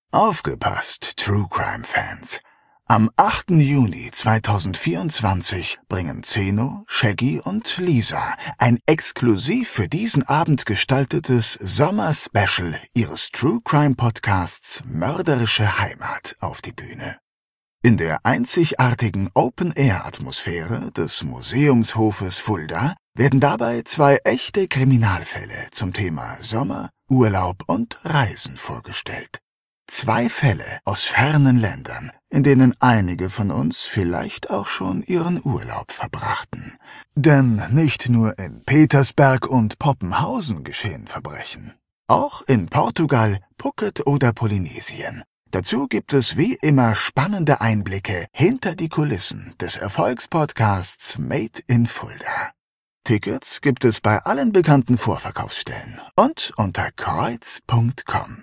Aufgepasst, True Crime Fans! Am 8. Juni 2024 bringen Zeno, Shaggy und Lisa ein exklusiv für diesen Abend gestaltetes Sommer-Special ihres True Crime Podcasts Mörderische Heimat auf die Bühne. In der einzigartigen Open-Air-Atmosphäre des Museumshofes Fulda werden dabei 2 echte Kriminalfälle zum Thema Sommer, Urlaub und Reisen vorgestellt. 2 Fälle aus fernen Ländern, in denen einige von uns vielleicht auch schon ihren Urlaub verbrachten. Denn nicht nur in Petersberg und Poppenhausen geschehen Verbrechen. Auch in Portugal, Phuket oder Polynesien. Dazu gibt es wie immer spannende Einblicke hinter die Kulissen des Erfolgspodcasts Made in Fulda. Tickets gibt es bei allen bekannten Vorverkaufsstellen und unter kreuz.com.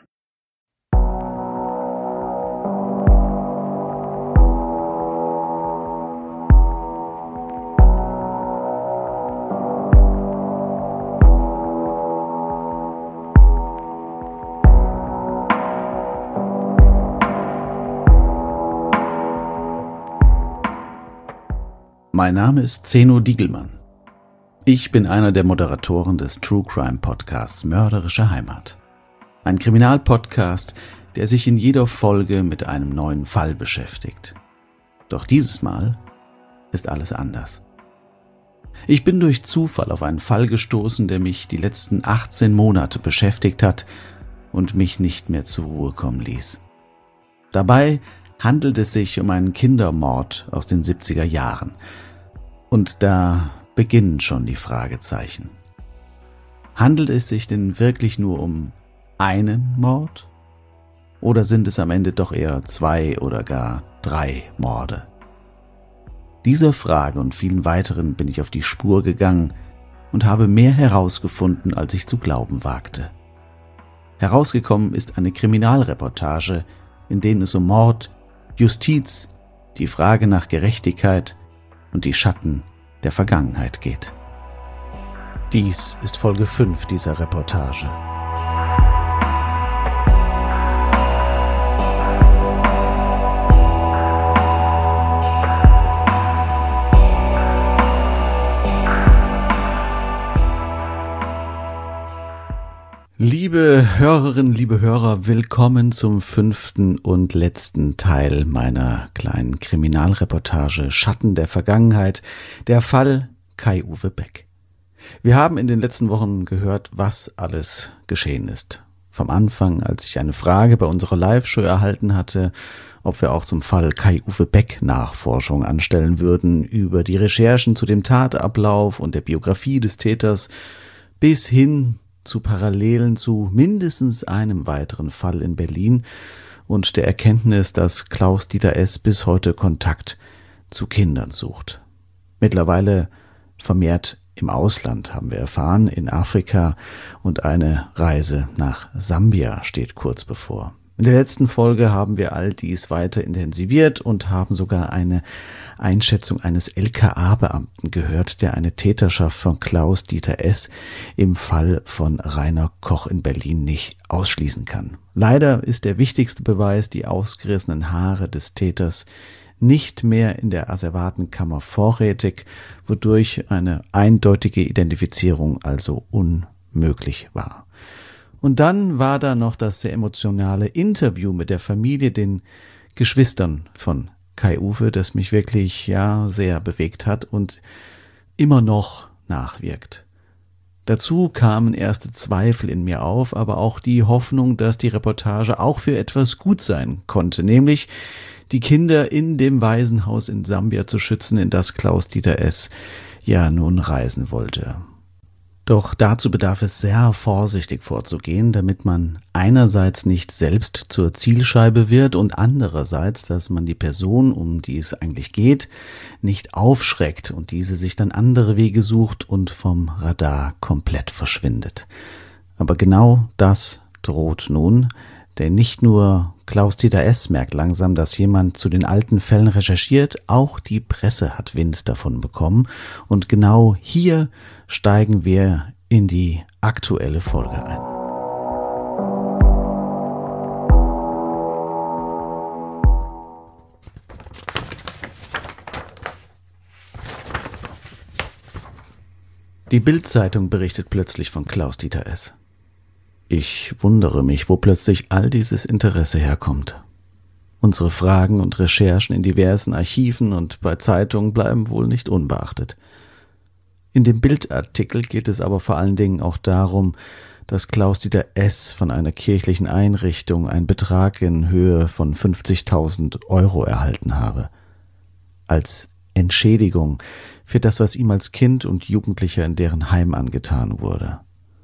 Mein Name ist Zeno Diegelmann. Ich bin einer der Moderatoren des True Crime Podcasts Mörderische Heimat. Ein Kriminalpodcast, der sich in jeder Folge mit einem neuen Fall beschäftigt. Doch dieses Mal ist alles anders. Ich bin durch Zufall auf einen Fall gestoßen, der mich die letzten 18 Monate beschäftigt hat und mich nicht mehr zur Ruhe kommen ließ. Dabei handelt es sich um einen Kindermord aus den 70er Jahren. Und da beginnen schon die Fragezeichen. Handelt es sich denn wirklich nur um einen Mord? Oder sind es am Ende doch eher 2 oder gar 3 Morde? Dieser Frage und vielen weiteren bin ich auf die Spur gegangen und habe mehr herausgefunden, als ich zu glauben wagte. Herausgekommen ist eine Kriminalreportage, in denen es um Mord, Justiz, die Frage nach Gerechtigkeit und die Schatten der Vergangenheit geht. Dies ist Folge 5 dieser Reportage. Liebe Hörerinnen, liebe Hörer, willkommen zum 5. und letzten Teil meiner kleinen Kriminalreportage Schatten der Vergangenheit, der Fall Kai-Uwe Beck. Wir haben in den letzten Wochen gehört, was alles geschehen ist. Vom Anfang, als ich eine Frage bei unserer Live-Show erhalten hatte, ob wir auch zum Fall Kai-Uwe Beck Nachforschung anstellen würden, über die Recherchen zu dem Tatablauf und der Biografie des Täters, bis hin zu Parallelen zu mindestens einem weiteren Fall in Berlin und der Erkenntnis, dass Klaus-Dieter S. bis heute Kontakt zu Kindern sucht. Mittlerweile vermehrt im Ausland, haben wir erfahren, in Afrika, und eine Reise nach Sambia steht kurz bevor. In der letzten Folge haben wir all dies weiter intensiviert und haben sogar eine Einschätzung eines LKA-Beamten gehört, der eine Täterschaft von Klaus-Dieter S. im Fall von Rainer Koch in Berlin nicht ausschließen kann. Leider ist der wichtigste Beweis, die ausgerissenen Haare des Täters, nicht mehr in der Asservatenkammer vorrätig, wodurch eine eindeutige Identifizierung also unmöglich war. Und dann war da noch das sehr emotionale Interview mit der Familie, den Geschwistern von Kai-Uwe, das mich wirklich sehr bewegt hat und immer noch nachwirkt. Dazu kamen erste Zweifel in mir auf, aber auch die Hoffnung, dass die Reportage auch für etwas gut sein konnte, nämlich die Kinder in dem Waisenhaus in Sambia zu schützen, in das Klaus-Dieter S. nun reisen wollte. Doch dazu bedarf es sehr vorsichtig vorzugehen, damit man einerseits nicht selbst zur Zielscheibe wird und andererseits, dass man die Person, um die es eigentlich geht, nicht aufschreckt und diese sich dann andere Wege sucht und vom Radar komplett verschwindet. Aber genau das droht nun, denn nicht nur Klaus-Dieter S. merkt langsam, dass jemand zu den alten Fällen recherchiert, auch die Presse hat Wind davon bekommen und genau hier steigen wir in die aktuelle Folge ein. Die Bild-Zeitung berichtet plötzlich von Klaus-Dieter S. Ich wundere mich, wo plötzlich all dieses Interesse herkommt. Unsere Fragen und Recherchen in diversen Archiven und bei Zeitungen bleiben wohl nicht unbeachtet. In dem Bildartikel geht es aber vor allen Dingen auch darum, dass Klaus-Dieter S. von einer kirchlichen Einrichtung einen Betrag in Höhe von 50.000 Euro erhalten habe. Als Entschädigung für das, was ihm als Kind und Jugendlicher in deren Heim angetan wurde.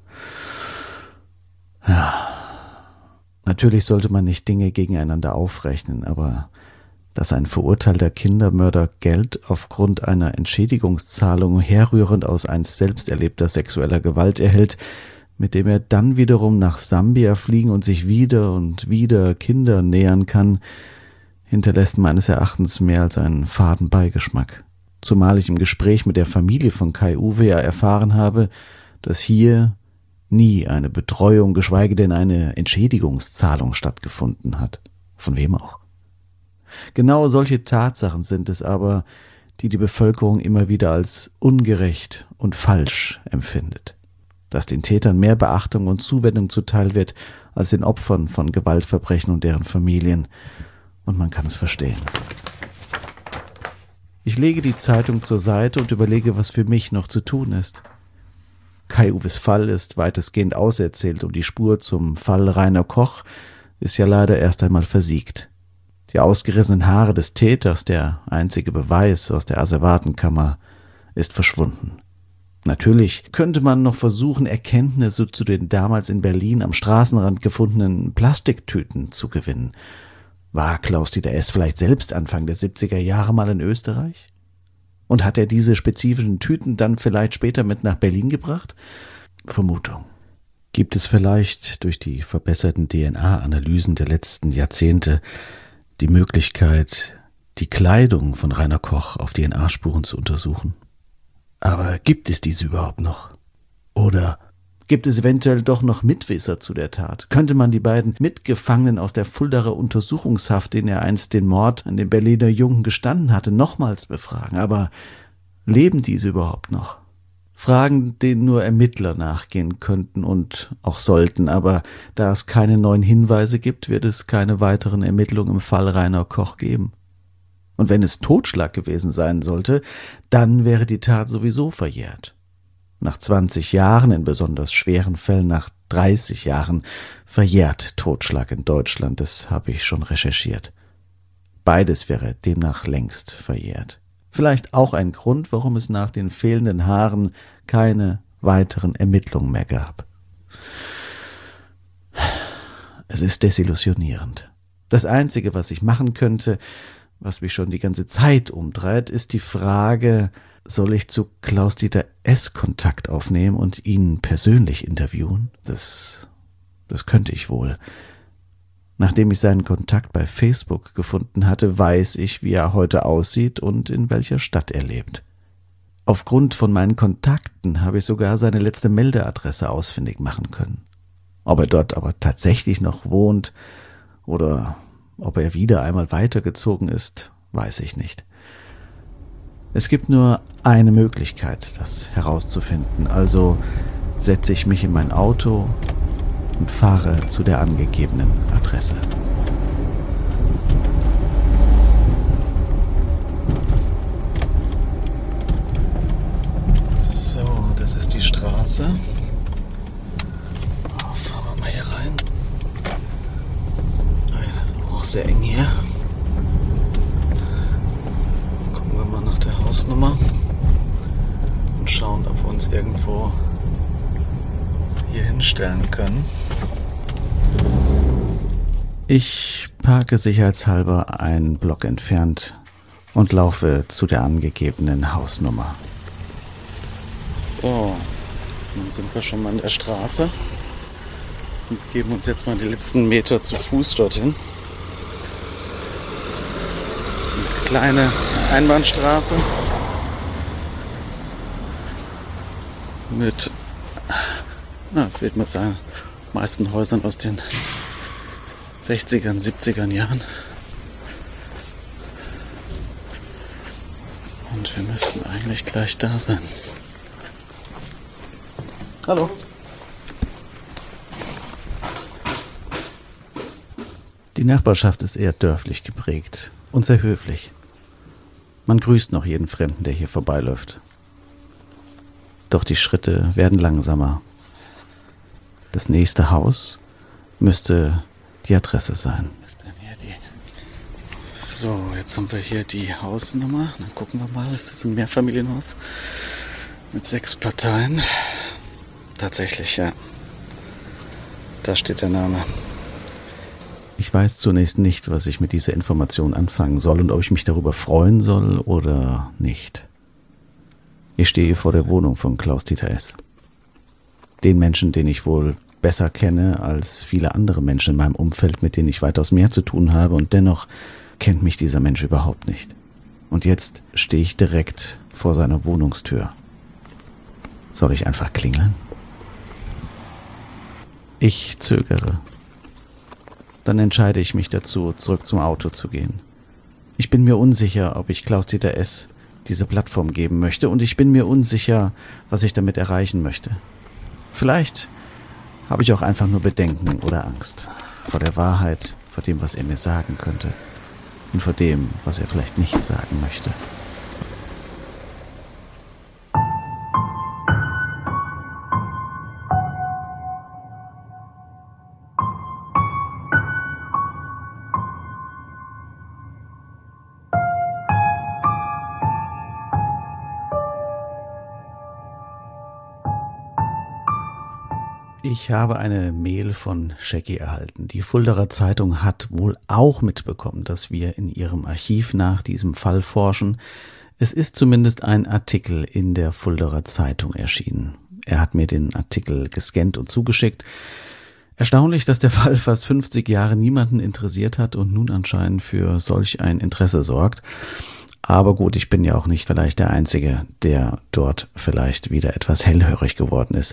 Ja, natürlich sollte man nicht Dinge gegeneinander aufrechnen, aber dass ein verurteilter Kindermörder Geld aufgrund einer Entschädigungszahlung herrührend aus einst selbst erlebter sexueller Gewalt erhält, mit dem er dann wiederum nach Sambia fliegen und sich wieder und wieder Kinder nähern kann, hinterlässt meines Erachtens mehr als einen faden Beigeschmack. Zumal ich im Gespräch mit der Familie von Kai-Uwe ja erfahren habe, dass hier nie eine Betreuung, geschweige denn eine Entschädigungszahlung stattgefunden hat. Von wem auch. Genau solche Tatsachen sind es aber, die die Bevölkerung immer wieder als ungerecht und falsch empfindet. Dass den Tätern mehr Beachtung und Zuwendung zuteil wird als den Opfern von Gewaltverbrechen und deren Familien. Und man kann es verstehen. Ich lege die Zeitung zur Seite und überlege, was für mich noch zu tun ist. Kai-Uwes Fall ist weitestgehend auserzählt und die Spur zum Fall Rainer Koch ist ja leider erst einmal versiegt. Die ausgerissenen Haare des Täters, der einzige Beweis aus der Asservatenkammer, ist verschwunden. Natürlich könnte man noch versuchen, Erkenntnisse zu den damals in Berlin am Straßenrand gefundenen Plastiktüten zu gewinnen. War Klaus-Dieter S. vielleicht selbst Anfang der 70er Jahre mal in Österreich? Und hat er diese spezifischen Tüten dann vielleicht später mit nach Berlin gebracht? Vermutung. Gibt es vielleicht durch die verbesserten DNA-Analysen der letzten Jahrzehnte die Möglichkeit, die Kleidung von Rainer Koch auf DNA-Spuren zu untersuchen? Aber gibt es diese überhaupt noch? Oder gibt es eventuell doch noch Mitwisser zu der Tat? Könnte man die beiden Mitgefangenen aus der Fuldaer Untersuchungshaft, denen er einst den Mord an dem Berliner Jungen gestanden hatte, nochmals befragen? Aber leben diese überhaupt noch? Fragen, denen nur Ermittler nachgehen könnten und auch sollten, aber da es keine neuen Hinweise gibt, wird es keine weiteren Ermittlungen im Fall Rainer Koch geben. Und wenn es Totschlag gewesen sein sollte, dann wäre die Tat sowieso verjährt. Nach 20 Jahren, in besonders schweren Fällen nach 30 Jahren, verjährt Totschlag in Deutschland, das habe ich schon recherchiert. Beides wäre demnach längst verjährt. Vielleicht auch ein Grund, warum es nach den fehlenden Haaren keine weiteren Ermittlungen mehr gab. Es ist desillusionierend. Das Einzige, was ich machen könnte, was mich schon die ganze Zeit umtreibt, ist die Frage, soll ich zu Klaus-Dieter S. Kontakt aufnehmen und ihn persönlich interviewen? Das könnte ich wohl. Nachdem ich seinen Kontakt bei Facebook gefunden hatte, weiß ich, wie er heute aussieht und in welcher Stadt er lebt. Aufgrund von meinen Kontakten habe ich sogar seine letzte Meldeadresse ausfindig machen können. Ob er dort aber tatsächlich noch wohnt oder ob er wieder einmal weitergezogen ist, weiß ich nicht. Es gibt nur eine Möglichkeit, das herauszufinden, also setze ich mich in mein Auto und fahre zu der angegebenen Adresse. So, das ist die Straße. Fahren wir mal hier rein. Das ist auch sehr eng hier. Gucken wir mal nach der Hausnummer und schauen, ob wir uns irgendwo hier hinstellen können. Ich parke sicherheitshalber einen Block entfernt und laufe zu der angegebenen Hausnummer. So, dann sind wir schon mal an der Straße und geben uns jetzt mal die letzten Meter zu Fuß dorthin. Eine kleine Einbahnstraße mit, ich würde mal sagen, meisten Häusern aus den 60ern, 70ern Jahren. Und wir müssten eigentlich gleich da sein. Hallo. Die Nachbarschaft ist eher dörflich geprägt und sehr höflich. Man grüßt noch jeden Fremden, der hier vorbeiläuft. Doch die Schritte werden langsamer. Das nächste Haus müsste die Adresse sein. So, jetzt haben wir hier die Hausnummer. Dann gucken wir mal, es ist ein Mehrfamilienhaus mit 6 Parteien. Tatsächlich, ja. Da steht der Name. Ich weiß zunächst nicht, was ich mit dieser Information anfangen soll und ob ich mich darüber freuen soll oder nicht. Ich stehe vor der Wohnung von Klaus-Dieter S. Den Menschen, den ich wohl besser kenne als viele andere Menschen in meinem Umfeld, mit denen ich weitaus mehr zu tun habe, und dennoch kennt mich dieser Mensch überhaupt nicht. Und jetzt stehe ich direkt vor seiner Wohnungstür. Soll ich einfach klingeln? Ich zögere. Dann entscheide ich mich dazu, zurück zum Auto zu gehen. Ich bin mir unsicher, ob ich Klaus-Dieter S. diese Plattform geben möchte, und ich bin mir unsicher, was ich damit erreichen möchte. Vielleicht habe ich auch einfach nur Bedenken oder Angst vor der Wahrheit, vor dem, was er mir sagen könnte, und vor dem, was er vielleicht nicht sagen möchte. Ich habe eine Mail von Shaggy erhalten. Die Fuldaer Zeitung hat wohl auch mitbekommen, dass wir in ihrem Archiv nach diesem Fall forschen. Es ist zumindest ein Artikel in der Fuldaer Zeitung erschienen. Er hat mir den Artikel gescannt und zugeschickt. Erstaunlich, dass der Fall fast 50 Jahre niemanden interessiert hat und nun anscheinend für solch ein Interesse sorgt. Aber gut, ich bin ja auch nicht vielleicht der Einzige, der dort vielleicht wieder etwas hellhörig geworden ist.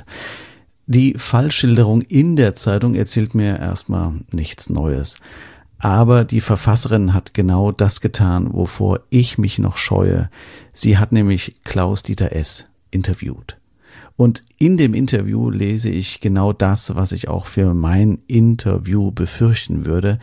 Die Fallschilderung in der Zeitung erzählt mir erstmal nichts Neues. Aber die Verfasserin hat genau das getan, wovor ich mich noch scheue. Sie hat nämlich Klaus-Dieter S. interviewt. Und in dem Interview lese ich genau das, was ich auch für mein Interview befürchten würde.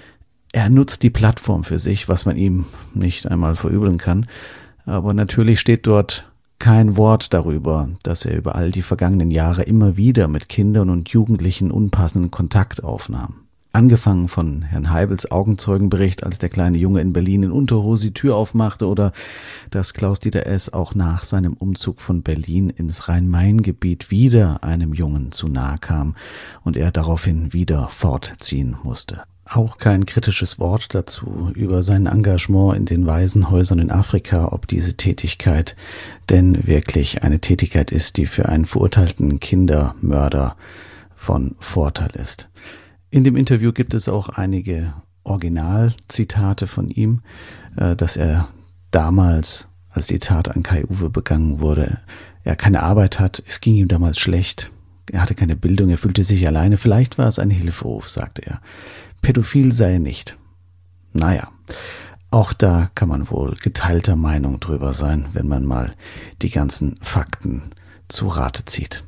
Er nutzt die Plattform für sich, was man ihm nicht einmal verübeln kann. Aber natürlich steht dort kein Wort darüber, dass er über all die vergangenen Jahre immer wieder mit Kindern und Jugendlichen unpassenden Kontakt aufnahm. Angefangen von Herrn Heibels Augenzeugenbericht, als der kleine Junge in Berlin in Unterhose die Tür aufmachte, oder dass Klaus-Dieter S. auch nach seinem Umzug von Berlin ins Rhein-Main-Gebiet wieder einem Jungen zu nahe kam und er daraufhin wieder fortziehen musste. Auch kein kritisches Wort dazu über sein Engagement in den Waisenhäusern in Afrika, ob diese Tätigkeit denn wirklich eine Tätigkeit ist, die für einen verurteilten Kindermörder von Vorteil ist. In dem Interview gibt es auch einige Originalzitate von ihm, dass er damals, als die Tat an Kai-Uwe begangen wurde, er keine Arbeit hat, es ging ihm damals schlecht, er hatte keine Bildung, er fühlte sich alleine, vielleicht war es ein Hilferuf, sagte er. Pädophil sei er nicht. Naja, auch da kann man wohl geteilter Meinung drüber sein, wenn man mal die ganzen Fakten zu Rate zieht.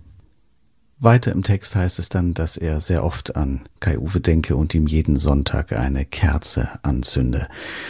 Weiter im Text heißt es dann, dass er sehr oft an Kai-Uwe denke und ihm jeden Sonntag eine Kerze anzünde.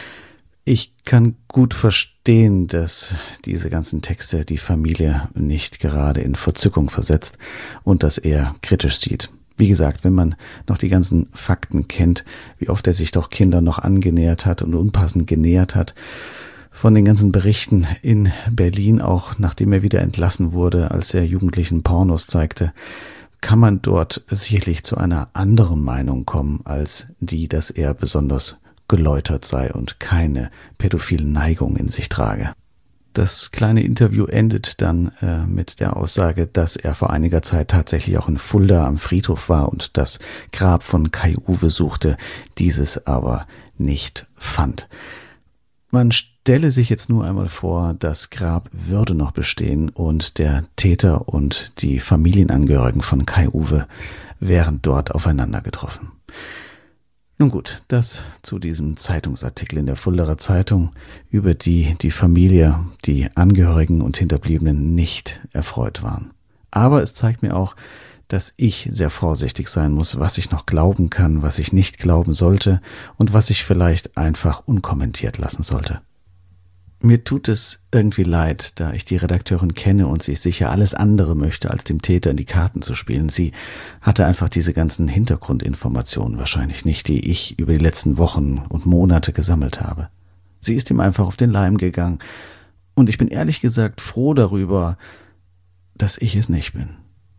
Ich kann gut verstehen, dass diese ganzen Texte die Familie nicht gerade in Verzückung versetzt und dass er kritisch sieht. Wie gesagt, wenn man noch die ganzen Fakten kennt, wie oft er sich doch Kindern noch angenähert hat und unpassend genähert hat, von den ganzen Berichten in Berlin, auch nachdem er wieder entlassen wurde, als er Jugendlichen Pornos zeigte, kann man dort sicherlich zu einer anderen Meinung kommen, als die, dass er besonders geläutert sei und keine pädophilen Neigungen in sich trage. Das kleine Interview endet dann mit der Aussage, dass er vor einiger Zeit tatsächlich auch in Fulda am Friedhof war und das Grab von Kai-Uwe suchte, dieses aber nicht fand. Man stelle sich jetzt nur einmal vor, das Grab würde noch bestehen und der Täter und die Familienangehörigen von Kai-Uwe wären dort aufeinander getroffen. Nun gut, das zu diesem Zeitungsartikel in der Fuldaer Zeitung, über die Familie, die Angehörigen und Hinterbliebenen nicht erfreut waren. Aber es zeigt mir auch, dass ich sehr vorsichtig sein muss, was ich noch glauben kann, was ich nicht glauben sollte und was ich vielleicht einfach unkommentiert lassen sollte. Mir tut es irgendwie leid, da ich die Redakteurin kenne und sie sicher alles andere möchte, als dem Täter in die Karten zu spielen. Sie hatte einfach diese ganzen Hintergrundinformationen wahrscheinlich nicht, die ich über die letzten Wochen und Monate gesammelt habe. Sie ist ihm einfach auf den Leim gegangen und ich bin ehrlich gesagt froh darüber, dass ich es nicht bin.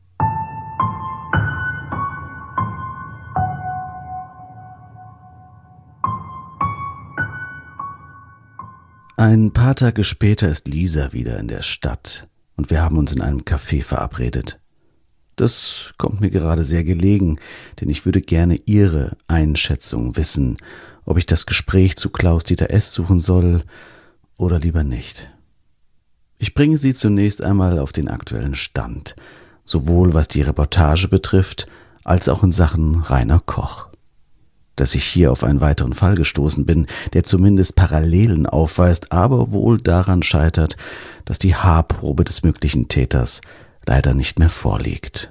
Ein paar Tage später ist Lisa wieder in der Stadt und wir haben uns in einem Café verabredet. Das kommt mir gerade sehr gelegen, denn ich würde gerne ihre Einschätzung wissen, ob ich das Gespräch zu Klaus-Dieter S. suchen soll oder lieber nicht. Ich bringe sie zunächst einmal auf den aktuellen Stand, sowohl was die Reportage betrifft, als auch in Sachen Rainer Koch. Dass ich hier auf einen weiteren Fall gestoßen bin, der zumindest Parallelen aufweist, aber wohl daran scheitert, dass die Haarprobe des möglichen Täters leider nicht mehr vorliegt.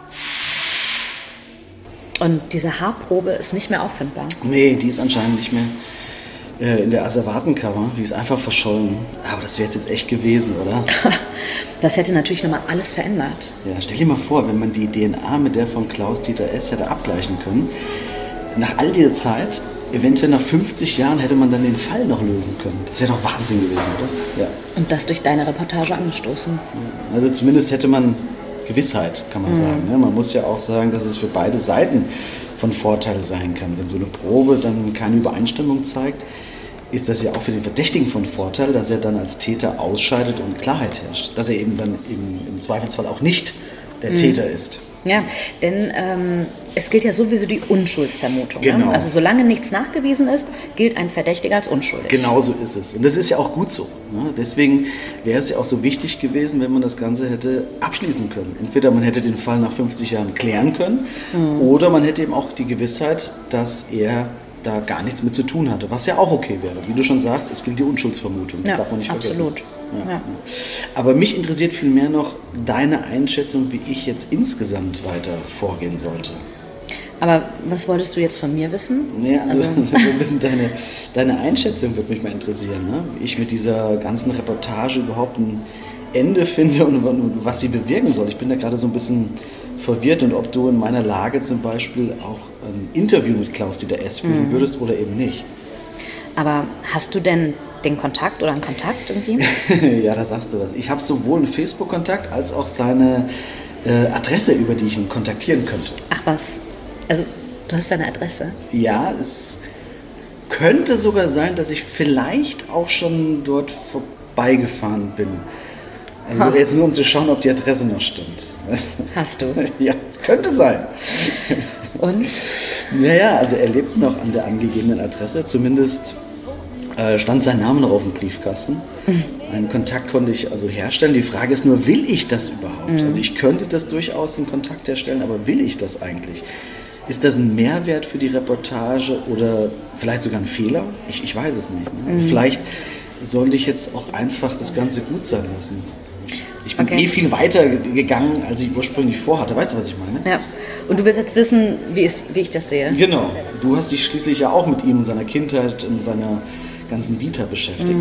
Und diese Haarprobe ist nicht mehr auffindbar? Nee, die ist anscheinend nicht mehr in der Asservatenkammer. Die ist einfach verschollen. Aber das wäre jetzt echt gewesen, oder? Das hätte natürlich nochmal alles verändert. Ja, stell dir mal vor, wenn man die DNA mit der von Klaus-Dieter S. hätte abgleichen können. Nach all dieser Zeit, eventuell nach 50 Jahren, hätte man dann den Fall noch lösen können. Das wäre doch Wahnsinn gewesen, oder? Ja. Und das durch deine Reportage angestoßen. Also zumindest hätte man Gewissheit, kann man sagen. Man muss ja auch sagen, dass es für beide Seiten von Vorteil sein kann. Wenn so eine Probe dann keine Übereinstimmung zeigt, ist das ja auch für den Verdächtigen von Vorteil, dass er dann als Täter ausscheidet und Klarheit herrscht. Dass er eben dann im Zweifelsfall auch nicht der Täter ist. Ja, denn es gilt ja sowieso die Unschuldsvermutung. Genau. Ne? Also solange nichts nachgewiesen ist, gilt ein Verdächtiger als unschuldig. Genau so ist es. Und das ist ja auch gut so. Ne? Deswegen wäre es ja auch so wichtig gewesen, wenn man das Ganze hätte abschließen können. Entweder man hätte den Fall nach 50 Jahren klären können oder man hätte eben auch die Gewissheit, dass er da gar nichts mit zu tun hatte, was ja auch okay wäre. Wie du schon sagst, es gilt die Unschuldsvermutung. Das darf man nicht vergessen. Absolut. Ja. Aber mich interessiert vielmehr noch deine Einschätzung, wie ich jetzt insgesamt weiter vorgehen sollte. Aber was wolltest du jetzt von mir wissen? Ja, also ein bisschen deine Einschätzung würde mich mal interessieren, ne? Wie ich mit dieser ganzen Reportage überhaupt ein Ende finde und was sie bewirken soll. Ich bin da gerade so ein bisschen verwirrt und ob du in meiner Lage zum Beispiel auch ein Interview mit Klaus-Dieter S. führen würdest oder eben nicht. Aber hast du denn den Kontakt oder einen Kontakt irgendwie? Ja, da sagst du was. Ich habe sowohl einen Facebook-Kontakt als auch seine Adresse, über die ich ihn kontaktieren könnte. Ach was, also du hast seine Adresse? Ja, es könnte sogar sein, dass ich vielleicht auch schon dort vorbeigefahren bin. Also jetzt nur um zu schauen, ob die Adresse noch stimmt. Hast du? Ja, es könnte sein. Und? Naja, also er lebt noch an der angegebenen Adresse. Zumindest stand sein Name noch auf dem Briefkasten. Einen Kontakt konnte ich also herstellen. Die Frage ist nur, will ich das überhaupt? Also ich könnte das durchaus, den Kontakt herstellen, aber will ich das eigentlich? Ist das ein Mehrwert für die Reportage oder vielleicht sogar ein Fehler? Ich weiß es nicht. Ne? Vielleicht sollte ich jetzt auch einfach das Ganze gut sein lassen. Ich bin viel weiter gegangen, als ich ursprünglich vorhatte. Weißt du, was ich meine? Ja. Und du willst jetzt wissen, wie ich das sehe? Genau. Du hast dich schließlich ja auch mit ihm in seiner Kindheit, in seiner ganzen Vita beschäftigt.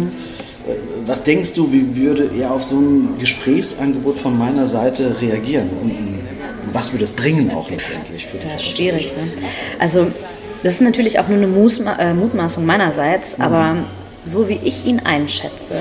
Was denkst du, wie würde er auf so ein Gesprächsangebot von meiner Seite reagieren? Und was würde es bringen auch letztendlich für dich? Das ist schwierig, ne? Also das ist natürlich auch nur eine Mutmaßung meinerseits, aber so wie ich ihn einschätze,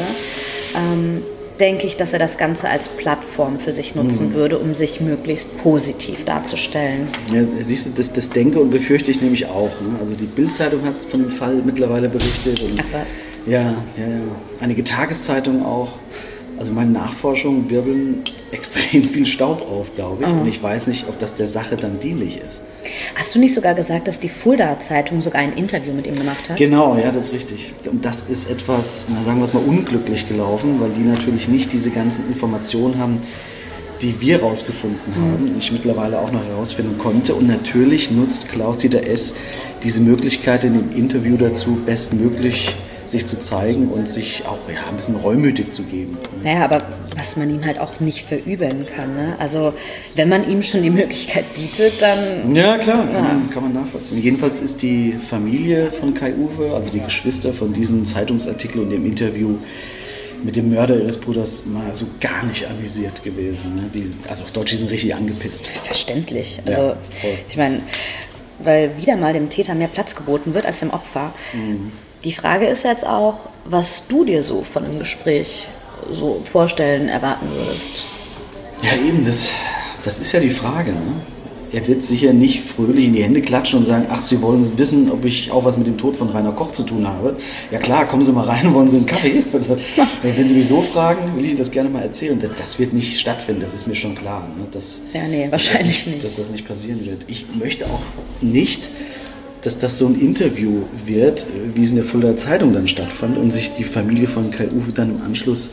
denke ich, dass er das Ganze als Plattform für sich nutzen würde, um sich möglichst positiv darzustellen. Ja, siehst du, das denke und befürchte ich nämlich auch. Ne? Also die Bild-Zeitung hat von dem Fall mittlerweile berichtet. Und ach was? Ja. Einige Tageszeitungen auch. Also meine Nachforschungen wirbeln extrem viel Staub auf, glaube ich. Und ich weiß nicht, ob das der Sache dann dienlich ist. Hast du nicht sogar gesagt, dass die Fulda-Zeitung sogar ein Interview mit ihm gemacht hat? Genau, ja, das ist richtig. Und das ist etwas, sagen wir es mal, unglücklich gelaufen, weil die natürlich nicht diese ganzen Informationen haben, die wir rausgefunden haben und ich mittlerweile auch noch herausfinden konnte. Und natürlich nutzt Klaus-Dieter S. diese Möglichkeit in dem Interview dazu, bestmöglich sich zu zeigen und sich auch ein bisschen reumütig zu geben. Naja, aber was man ihm halt auch nicht verübeln kann. Ne? Also wenn man ihm schon die Möglichkeit bietet, dann... Ja, klar, kann man nachvollziehen. Jedenfalls ist die Familie von Kai-Uwe, also die Geschwister von diesem Zeitungsartikel und dem Interview mit dem Mörder ihres Bruders mal so gar nicht amüsiert gewesen. Ne? Also auf Deutsch, die sind richtig angepisst. Verständlich. Also ich meine, weil wieder mal dem Täter mehr Platz geboten wird als dem Opfer. Mhm. Die Frage ist jetzt auch, was du dir so von einem Gespräch so vorstellen, erwarten würdest. Ja eben, das ist ja die Frage. Ne? Er wird sicher nicht fröhlich in die Hände klatschen und sagen, ach, Sie wollen wissen, ob ich auch was mit dem Tod von Rainer Koch zu tun habe. Ja klar, kommen Sie mal rein, wollen Sie einen Kaffee? Also, wenn Sie mich so fragen, will ich Ihnen das gerne mal erzählen. Das wird nicht stattfinden, das ist mir schon klar. Ne? Wahrscheinlich nicht. Dass das nicht passieren wird. Ich möchte auch nicht, dass das so ein Interview wird, wie es in der Fuldaer Zeitung dann stattfand und sich die Familie von Kai-Uwe dann im Anschluss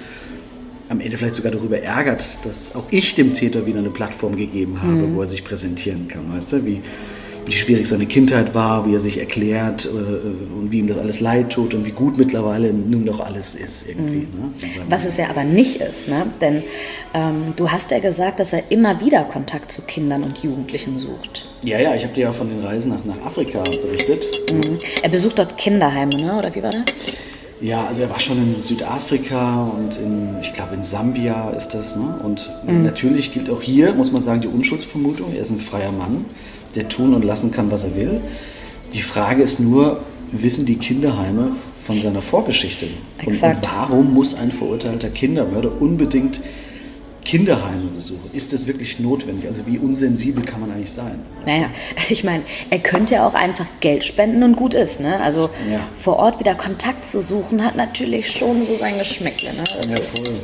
am Ende vielleicht sogar darüber ärgert, dass auch ich dem Täter wieder eine Plattform gegeben habe, wo er sich präsentieren kann. Weißt du, wie schwierig seine Kindheit war, wie er sich erklärt und wie ihm das alles leid tut und wie gut mittlerweile nun doch alles ist irgendwie. Ne? Was es ja aber nicht ist, ne? Denn du hast ja gesagt, dass er immer wieder Kontakt zu Kindern und Jugendlichen sucht. Ja, ich habe dir ja von den Reisen nach Afrika berichtet. Mhm. Er besucht dort Kinderheime, ne? Oder wie war das? Ja, also er war schon in Südafrika und ich glaube in Sambia ist das. Ne? Und natürlich gilt auch hier, muss man sagen, die Unschuldsvermutung. Er ist ein freier Mann, der tun und lassen kann, was er will. Die Frage ist nur, wissen die Kinderheime von seiner Vorgeschichte? Exakt. Und warum muss ein verurteilter Kindermörder unbedingt Kinderheime besuchen? Ist das wirklich notwendig? Also wie unsensibel kann man eigentlich sein? Naja, ich meine, er könnte ja auch einfach Geld spenden und gut ist. Ne? Also vor Ort wieder Kontakt zu suchen, hat natürlich schon so sein Geschmäckle. Ne? Ja, voll.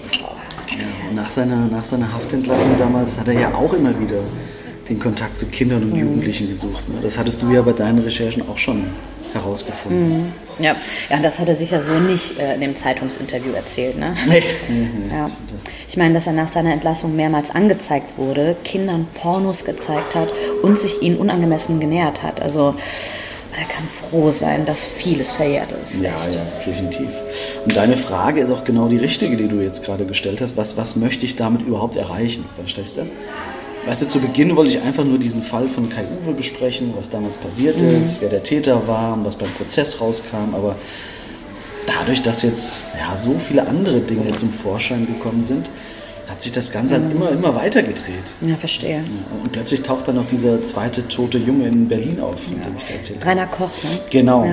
Nach seiner Haftentlassung damals hat er ja auch immer wieder den Kontakt zu Kindern und Jugendlichen gesucht. Ne? Das hattest du ja bei deinen Recherchen auch schon herausgefunden. Ja, das hat er sicher so nicht in dem Zeitungsinterview erzählt. Ne? Nee. Ja. Ich meine, dass er nach seiner Entlassung mehrmals angezeigt wurde, Kindern Pornos gezeigt hat und sich ihnen unangemessen genähert hat. Also er kann froh sein, dass vieles verjährt ist. Ja, definitiv. Und deine Frage ist auch genau die richtige, die du jetzt gerade gestellt hast. Was möchte ich damit überhaupt erreichen? Verstehst du? Weißt du, zu Beginn wollte ich einfach nur diesen Fall von Kai-Uwe besprechen, was damals passiert ist, wer der Täter war und was beim Prozess rauskam. Aber dadurch, dass jetzt so viele andere Dinge zum Vorschein gekommen sind, hat sich das Ganze halt immer weiter gedreht. Ja, verstehe. Ja, und plötzlich taucht dann noch dieser zweite tote Junge in Berlin auf, von dem ich dir erzählt habe. Rainer Koch, ne? Genau.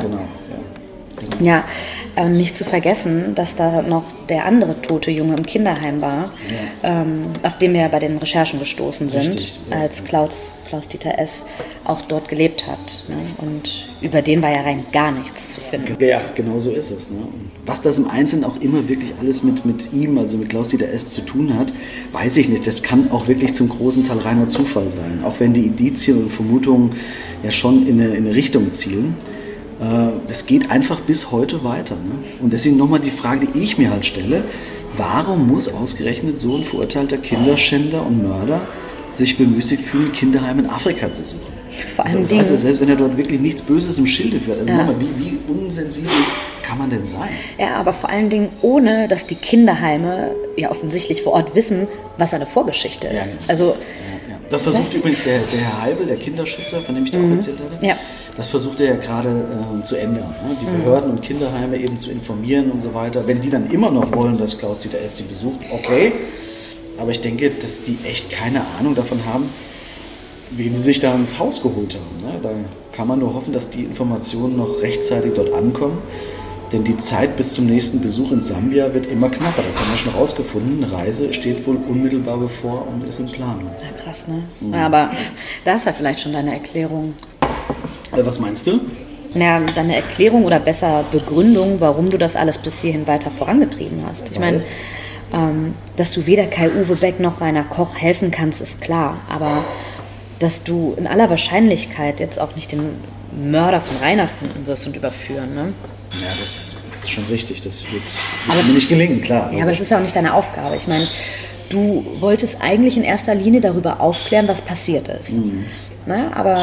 Ja, nicht zu vergessen, dass da noch der andere tote Junge im Kinderheim war, auf den wir bei den Recherchen gestoßen sind, richtig, als Klaus-Dieter S. auch dort gelebt hat. Ne? Und über den war ja rein gar nichts zu finden. Ja, genau so ist es. Ne? Was das im Einzelnen auch immer wirklich alles mit ihm, also mit Klaus-Dieter S. zu tun hat, weiß ich nicht. Das kann auch wirklich zum großen Teil reiner Zufall sein. Auch wenn die Indizien und Vermutungen ja schon in eine Richtung zielen. Das geht einfach bis heute weiter. Ne? Und deswegen nochmal die Frage, die ich mir halt stelle, warum muss ausgerechnet so ein verurteilter Kinderschänder und Mörder sich bemüßigt fühlen, Kinderheime in Afrika zu suchen? Vor allem das heißt, selbst wenn er dort wirklich nichts Böses im Schilde führt, also nochmal, wie unsensibel kann man denn sein? Ja, aber vor allen Dingen ohne, dass die Kinderheime ja offensichtlich vor Ort wissen, was seine Vorgeschichte ist. Ja. Also, das versucht übrigens der Herr Heibel, der Kinderschützer, von dem ich dir auch erzählt hatte. Ja. Das versucht er ja gerade zu ändern, ne? Die Behörden und Kinderheime eben zu informieren und so weiter. Wenn die dann immer noch wollen, dass Klaus-Dieter S. sie besucht, okay. Aber ich denke, dass die echt keine Ahnung davon haben, wen sie sich da ins Haus geholt haben. Ne? Da kann man nur hoffen, dass die Informationen noch rechtzeitig dort ankommen. Denn die Zeit bis zum nächsten Besuch in Sambia wird immer knapper. Das haben wir schon rausgefunden. Eine Reise steht wohl unmittelbar bevor und ist in Planung. Ja, krass, ne? Ja, aber da ist ja vielleicht schon deine Erklärung. Was meinst du? Ja, deine Erklärung oder besser Begründung, warum du das alles bis hierhin weiter vorangetrieben hast. Ich meine, dass du weder Kai-Uwe Beck noch Rainer Koch helfen kannst, ist klar. Aber dass du in aller Wahrscheinlichkeit jetzt auch nicht den Mörder von Rainer finden wirst und überführen, ne? Ja, das ist schon richtig. Das wird mir nicht gelingen, klar. Ja, aber das ist ja auch nicht deine Aufgabe. Ich meine, du wolltest eigentlich in erster Linie darüber aufklären, was passiert ist. Na, aber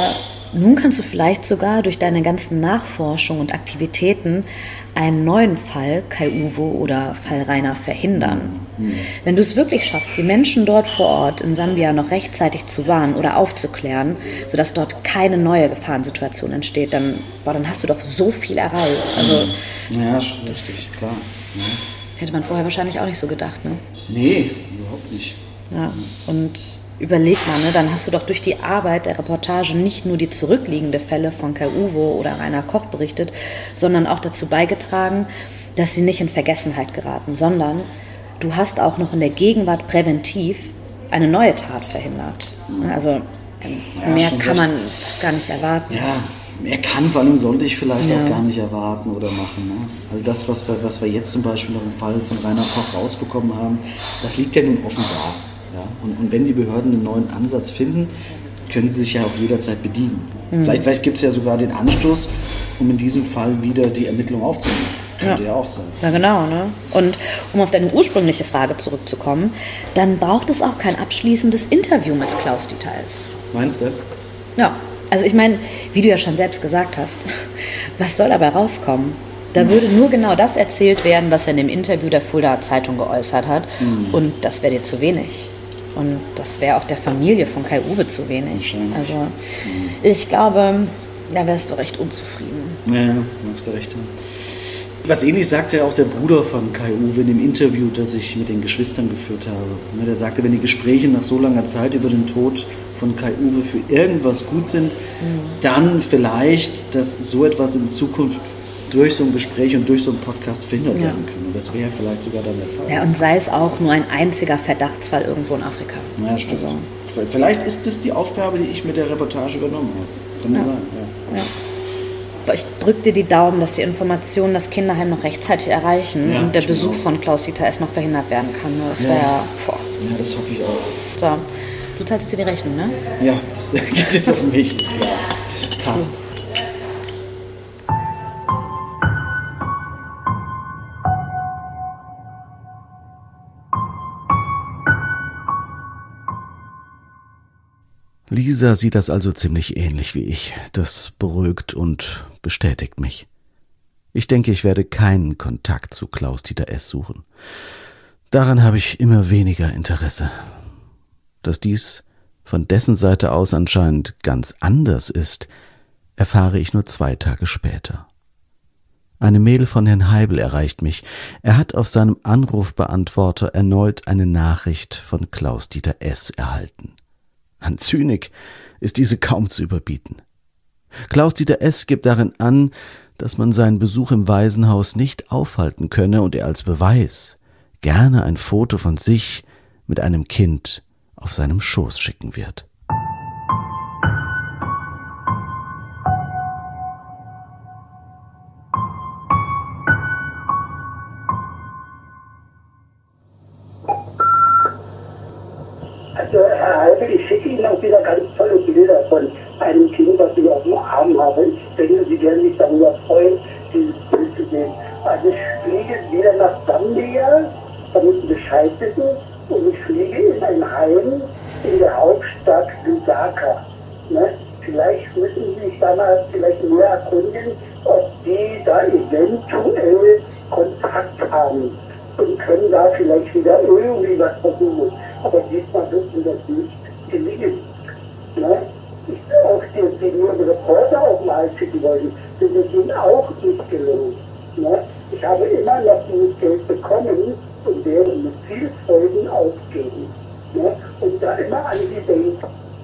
Nun kannst du vielleicht sogar durch deine ganzen Nachforschungen und Aktivitäten einen neuen Fall Kai-Uwe oder Fall Rainer verhindern. Wenn du es wirklich schaffst, die Menschen dort vor Ort in Sambia noch rechtzeitig zu warnen oder aufzuklären, sodass dort keine neue Gefahrensituation entsteht, dann hast du doch so viel erreicht. Also, ja, richtig, klar. Ja. Hätte man vorher wahrscheinlich auch nicht so gedacht, ne? Nee, überhaupt nicht. Ja, und überleg mal, ne, dann hast du doch durch die Arbeit der Reportage nicht nur die zurückliegenden Fälle von Kai-Uwe oder Rainer Koch berichtet, sondern auch dazu beigetragen, dass sie nicht in Vergessenheit geraten, sondern du hast auch noch in der Gegenwart präventiv eine neue Tat verhindert. Also mehr kann man fast gar nicht erwarten. Ja, mehr kann, vor allem sollte ich vielleicht auch gar nicht erwarten oder machen. Ne? Also das, was wir jetzt zum Beispiel noch im Fall von Rainer Koch rausbekommen haben, das liegt ja nun offen da. Ja? Und wenn die Behörden einen neuen Ansatz finden, können sie sich ja auch jederzeit bedienen. Vielleicht gibt es ja sogar den Anstoß, um in diesem Fall wieder die Ermittlung aufzunehmen. Könnte ja auch sein. Ja, genau. Ne? Und um auf deine ursprüngliche Frage zurückzukommen, dann braucht es auch kein abschließendes Interview mit Klaus-Dieter S. Meinst du? Ja, also ich meine, wie du ja schon selbst gesagt hast, was soll dabei rauskommen? Da würde nur genau das erzählt werden, was er in dem Interview der Fuldaer Zeitung geäußert hat. Und das wäre dir zu wenig. Und das wäre auch der Familie von Kai-Uwe zu wenig. Also ich glaube, da wärst du recht unzufrieden. Ja, magst du recht haben. Was ähnlich sagte ja auch der Bruder von Kai-Uwe in dem Interview, das ich mit den Geschwistern geführt habe. Der sagte, wenn die Gespräche nach so langer Zeit über den Tod von Kai-Uwe für irgendwas gut sind, dann vielleicht, dass so etwas in Zukunft durch so ein Gespräch und durch so einen Podcast verhindert werden kann. Und das wäre vielleicht sogar dann der Fall. Ja, und sei es auch nur ein einziger Verdachtsfall irgendwo in Afrika. Ja, stimmt. Also, vielleicht ist das die Aufgabe, die ich mit der Reportage übernommen habe. Kann sein, ja. Ich drücke dir die Daumen, dass die Informationen das Kinderheim noch rechtzeitig erreichen und der Besuch von Klaus-Dieter S. noch verhindert werden kann. Das wäre Ja, das hoffe ich auch. So, du zahlst jetzt die Rechnung, ne? Ja, das geht jetzt auf mich, ist klar. Passt. Lisa sieht das also ziemlich ähnlich wie ich. Das beruhigt und bestätigt mich. Ich denke, ich werde keinen Kontakt zu Klaus-Dieter S. suchen. Daran habe ich immer weniger Interesse. Dass dies von dessen Seite aus anscheinend ganz anders ist, erfahre ich nur 2 Tage später. Eine Mail von Herrn Heibel erreicht mich. Er hat auf seinem Anrufbeantworter erneut eine Nachricht von Klaus-Dieter S. erhalten. An Zynik ist diese kaum zu überbieten. Klaus-Dieter S. gibt darin an, dass man seinen Besuch im Waisenhaus nicht aufhalten könne und er als Beweis gerne ein Foto von sich mit einem Kind auf seinem Schoß schicken wird. Also Herr Heibel, ich schicke Ihnen auch wieder ganz tolle Bilder von einem Kind, das ich auf dem Arm habe. Ich denke, Sie werden sich darüber freuen, dieses Bild zu sehen. Also ich fliege wieder nach Sambia, damit Sie Bescheid wissen, und ich fliege in ein Heim in der Hauptstadt Lusaka. Ne? Vielleicht müssen Sie sich da mal vielleicht mehr erkundigen, ob die da eventuell Kontakt haben und können da vielleicht wieder irgendwie was versuchen. Aber diesmal wird mir das nicht gelingen. Ne? Auch die nur Reporter auf den Hals schicken wollten, das ist ihnen auch nicht gelungen. Ne? Ich habe immer noch dieses Geld bekommen und werde mit viel Freuden ausgeben. Ne? Und da immer an sie denken.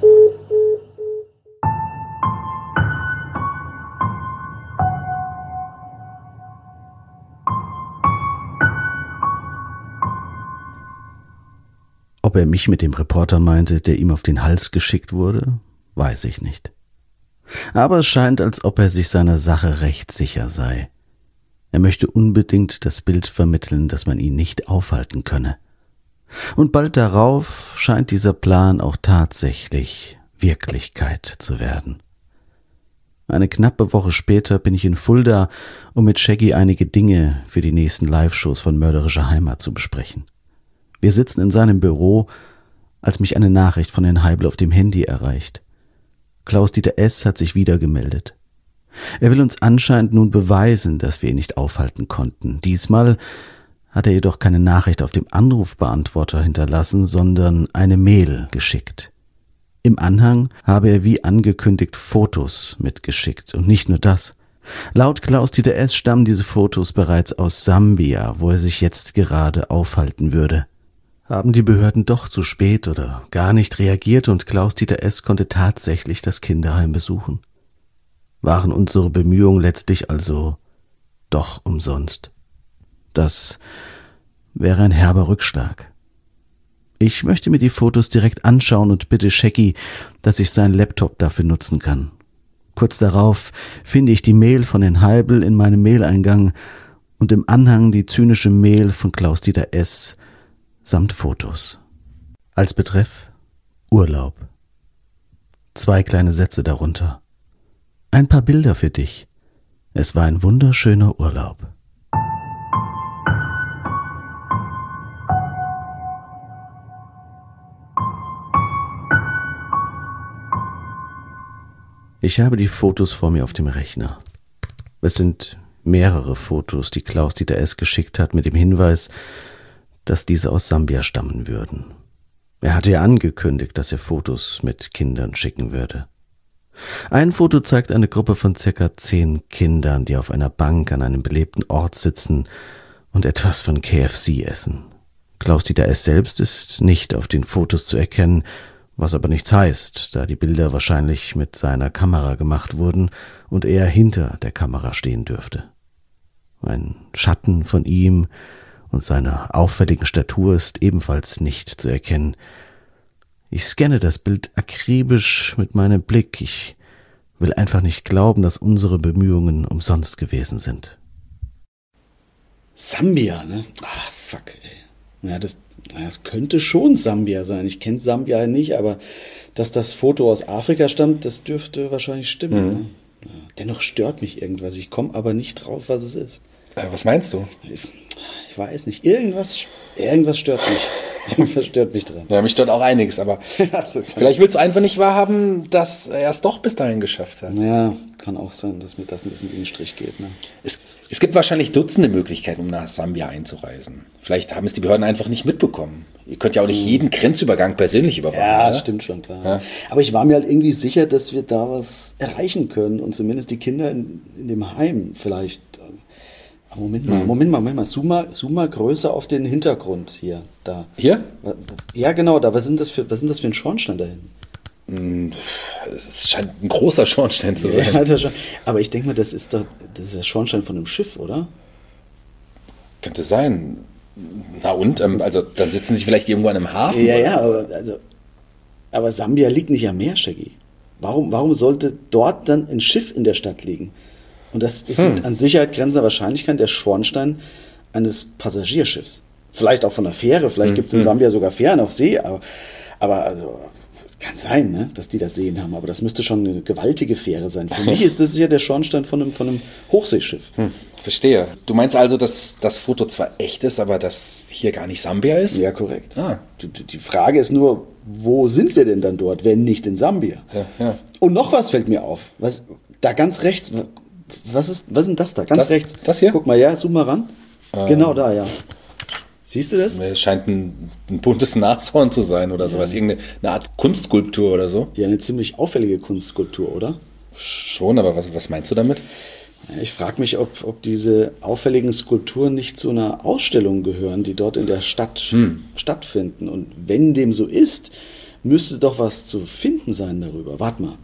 Ob er mich mit dem Reporter meinte, der ihm auf den Hals geschickt wurde, weiß ich nicht. Aber es scheint, als ob er sich seiner Sache recht sicher sei. Er möchte unbedingt das Bild vermitteln, dass man ihn nicht aufhalten könne. Und bald darauf scheint dieser Plan auch tatsächlich Wirklichkeit zu werden. Eine knappe Woche später bin ich in Fulda, um mit Shaggy einige Dinge für die nächsten Live-Shows von Mörderische Heimat zu besprechen. Wir sitzen in seinem Büro, als mich eine Nachricht von Herrn Heibel auf dem Handy erreicht. Klaus-Dieter S. hat sich wieder gemeldet. Er will uns anscheinend nun beweisen, dass wir ihn nicht aufhalten konnten. Diesmal hat er jedoch keine Nachricht auf dem Anrufbeantworter hinterlassen, sondern eine Mail geschickt. Im Anhang habe er wie angekündigt Fotos mitgeschickt. Und nicht nur das. Laut Klaus-Dieter S. stammen diese Fotos bereits aus Sambia, wo er sich jetzt gerade aufhalten würde. Haben die Behörden doch zu spät oder gar nicht reagiert und Klaus-Dieter S. konnte tatsächlich das Kinderheim besuchen? Waren unsere Bemühungen letztlich also doch umsonst? Das wäre ein herber Rückschlag. Ich möchte mir die Fotos direkt anschauen und bitte Shaggy, dass ich seinen Laptop dafür nutzen kann. Kurz darauf finde ich die Mail von Herrn Heibel in meinem Maileingang und im Anhang die zynische Mail von Klaus-Dieter S. samt Fotos. Als Betreff Urlaub. 2 kleine Sätze darunter. Ein paar Bilder für dich. Es war ein wunderschöner Urlaub. Ich habe die Fotos vor mir auf dem Rechner. Es sind mehrere Fotos, die Klaus-Dieter S. geschickt hat mit dem Hinweis, dass diese aus Sambia stammen würden. Er hatte ja angekündigt, dass er Fotos mit Kindern schicken würde. Ein Foto zeigt eine Gruppe von ca. 10 Kindern, die auf einer Bank an einem belebten Ort sitzen und etwas von KFC essen. Klaus-Dieter S. selbst ist nicht auf den Fotos zu erkennen, was aber nichts heißt, da die Bilder wahrscheinlich mit seiner Kamera gemacht wurden und er hinter der Kamera stehen dürfte. Ein Schatten von ihm und seiner auffälligen Statur ist ebenfalls nicht zu erkennen. Ich scanne das Bild akribisch mit meinem Blick. Ich will einfach nicht glauben, dass unsere Bemühungen umsonst gewesen sind. Sambia, ne? Fuck, ey. Ja, das könnte schon Sambia sein. Ich kenne Sambia nicht, aber dass das Foto aus Afrika stammt, das dürfte wahrscheinlich stimmen. Ne? Ja. Dennoch stört mich irgendwas. Ich komme aber nicht drauf, was es ist. Was meinst du? Ich weiß nicht. Irgendwas stört mich. Irgendwas stört mich dran. Ja, mich stört auch einiges, aber vielleicht willst du einfach nicht wahrhaben, dass er es doch bis dahin geschafft hat. Ja, kann auch sein, dass mir das ein bisschen in den Strich geht. Ne? Es gibt wahrscheinlich Dutzende Möglichkeiten, um nach Sambia einzureisen. Vielleicht haben es die Behörden einfach nicht mitbekommen. Ihr könnt ja auch nicht jeden Grenzübergang persönlich überwachen. Ja, oder? Stimmt schon, klar. Ja. Aber ich war mir halt irgendwie sicher, dass wir da was erreichen können und zumindest die Kinder in dem Heim vielleicht. Moment mal. Zoom mal größer auf den Hintergrund hier, da. Hier? Ja, genau, da. Was sind das für ein Schornstein da hinten? Es scheint ein großer Schornstein zu sein. Ja, aber ich denke mal, das ist der Schornstein von einem Schiff, oder? Könnte sein. Na und? Also dann sitzen sie vielleicht irgendwo an einem Hafen. Ja, aber Sambia liegt nicht am Meer, Shaggy. Warum sollte dort dann ein Schiff in der Stadt liegen? Und das ist mit an Sicherheit grenzender Wahrscheinlichkeit der Schornstein eines Passagierschiffs. Vielleicht auch von einer Fähre, vielleicht gibt es in Sambia sogar Fähren auf See, aber also kann sein, ne, dass die das Sehen haben, aber das müsste schon eine gewaltige Fähre sein. Für mich ist das ja der Schornstein von einem Hochseeschiff. Verstehe. Du meinst also, dass das Foto zwar echt ist, aber das hier gar nicht Sambia ist? Ja, korrekt. Die Frage ist nur, wo sind wir denn dann dort, wenn nicht in Sambia? Ja. Und noch was fällt mir auf. Da ganz rechts, was ist denn das da? Ganz rechts. Das hier? Guck mal, ja, zoom mal ran. Genau da, ja. Siehst du das? Es scheint ein buntes Nashorn zu sein oder sowas. Irgendeine Art Kunstskulptur oder so. Ja, eine ziemlich auffällige Kunstskulptur, oder? Schon, aber was meinst du damit? Ich frage mich, ob diese auffälligen Skulpturen nicht zu einer Ausstellung gehören, die dort in der Stadt stattfinden. Und wenn dem so ist, müsste doch was zu finden sein darüber. Warte mal.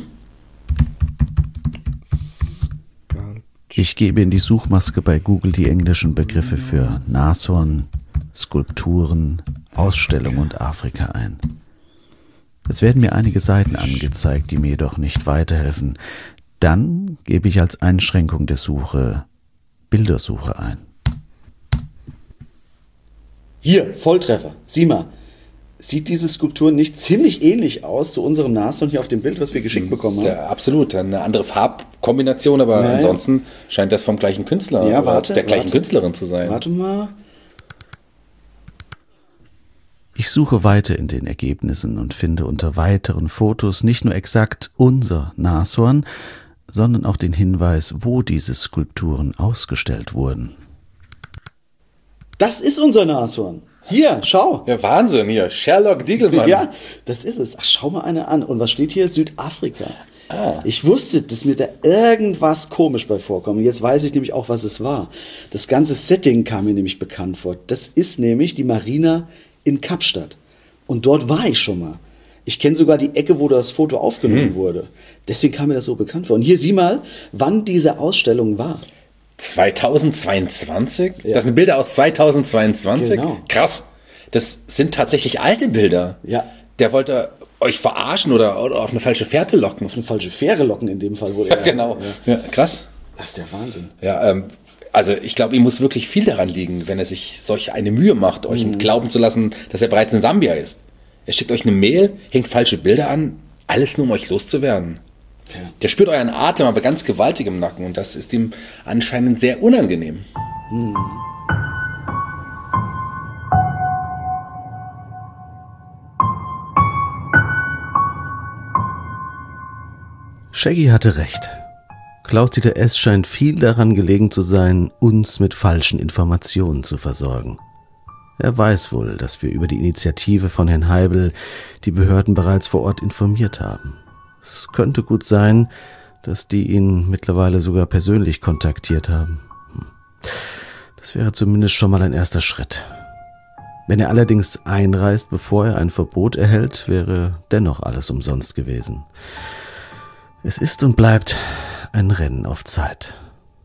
Ich gebe in die Suchmaske bei Google die englischen Begriffe für Nashorn, Skulpturen, Ausstellung und Afrika ein. Es werden mir einige Seiten angezeigt, die mir jedoch nicht weiterhelfen. Dann gebe ich als Einschränkung der Suche Bildersuche ein. Hier, Volltreffer. Sieh mal. Sieht diese Skulptur nicht ziemlich ähnlich aus zu unserem Nashorn hier auf dem Bild, was wir geschickt bekommen haben? Ja, absolut. Eine andere Farbkombination, aber ansonsten scheint das vom gleichen Künstler oder der gleichen Künstlerin zu sein. Warte mal. Ich suche weiter in den Ergebnissen und finde unter weiteren Fotos nicht nur exakt unser Nashorn, sondern auch den Hinweis, wo diese Skulpturen ausgestellt wurden. Das ist unser Nashorn. Hier, schau. Ja, Wahnsinn, hier. Sherlock Diegelmann. Ja, das ist es. Ach, schau mal eine an. Und was steht hier? Südafrika. Ich wusste, dass mir da irgendwas komisch bei vorkommt. Jetzt weiß ich nämlich auch, was es war. Das ganze Setting kam mir nämlich bekannt vor. Das ist nämlich die Marina in Kapstadt. Und dort war ich schon mal. Ich kenne sogar die Ecke, wo das Foto aufgenommen wurde. Deswegen kam mir das so bekannt vor. Und hier sieh mal, wann diese Ausstellung war. 2022? Ja. Das sind Bilder aus 2022? Genau. Krass. Das sind tatsächlich alte Bilder. Ja. Der wollte euch verarschen oder auf eine falsche Fährte locken. Auf eine falsche Fähre locken in dem Fall. Wurde er, Genau. Ja, krass. Das ist der Wahnsinn. Ja, also ich glaube, ihm muss wirklich viel daran liegen, wenn er sich solch eine Mühe macht, euch glauben zu lassen, dass er bereits in Sambia ist. Er schickt euch eine Mail, hängt falsche Bilder an, alles nur um euch loszuwerden. Ja. Der spürt euren Atem aber ganz gewaltig im Nacken und das ist ihm anscheinend sehr unangenehm. Shaggy hatte recht. Klaus-Dieter S. scheint viel daran gelegen zu sein, uns mit falschen Informationen zu versorgen. Er weiß wohl, dass wir über die Initiative von Herrn Heibel die Behörden bereits vor Ort informiert haben. Es könnte gut sein, dass die ihn mittlerweile sogar persönlich kontaktiert haben. Das wäre zumindest schon mal ein erster Schritt. Wenn er allerdings einreist, bevor er ein Verbot erhält, wäre dennoch alles umsonst gewesen. Es ist und bleibt ein Rennen auf Zeit.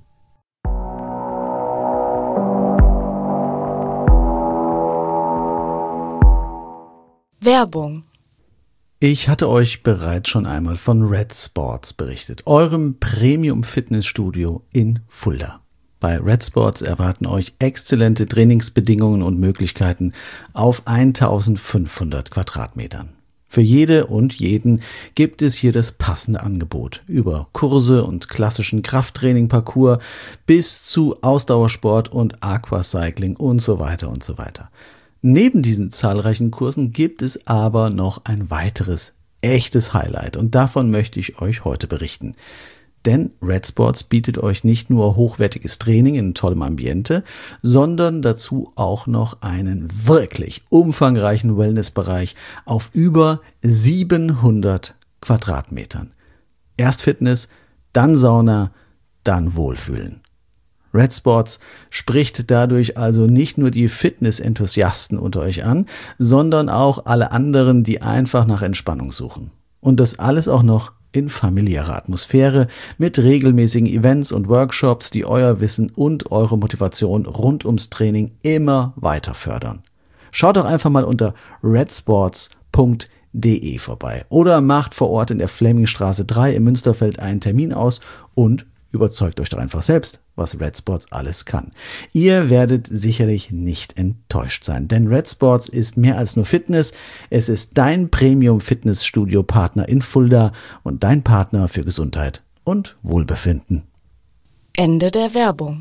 Werbung. Ich hatte euch bereits schon einmal von Red Sports berichtet, eurem Premium-Fitnessstudio in Fulda. Bei Red Sports erwarten euch exzellente Trainingsbedingungen und Möglichkeiten auf 1500 Quadratmetern. Für jede und jeden gibt es hier das passende Angebot, über Kurse und klassischen Krafttraining-Parcours bis zu Ausdauersport und Aquacycling und so weiter und so weiter. Neben diesen zahlreichen Kursen gibt es aber noch ein weiteres echtes Highlight und davon möchte ich euch heute berichten. Denn Red Sports bietet euch nicht nur hochwertiges Training in tollem Ambiente, sondern dazu auch noch einen wirklich umfangreichen Wellnessbereich auf über 700 Quadratmetern. Erst Fitness, dann Sauna, dann Wohlfühlen. Red Sports spricht dadurch also nicht nur die Fitness-Enthusiasten unter euch an, sondern auch alle anderen, die einfach nach Entspannung suchen. Und das alles auch noch in familiärer Atmosphäre mit regelmäßigen Events und Workshops, die euer Wissen und eure Motivation rund ums Training immer weiter fördern. Schaut doch einfach mal unter redsports.de vorbei oder macht vor Ort in der Flemmingstraße 3 im Münsterfeld einen Termin aus und überzeugt euch doch einfach selbst, was Red Sports alles kann. Ihr werdet sicherlich nicht enttäuscht sein, denn Red Sports ist mehr als nur Fitness. Es ist dein Premium-Fitnessstudio-Partner in Fulda und dein Partner für Gesundheit und Wohlbefinden. Ende der Werbung.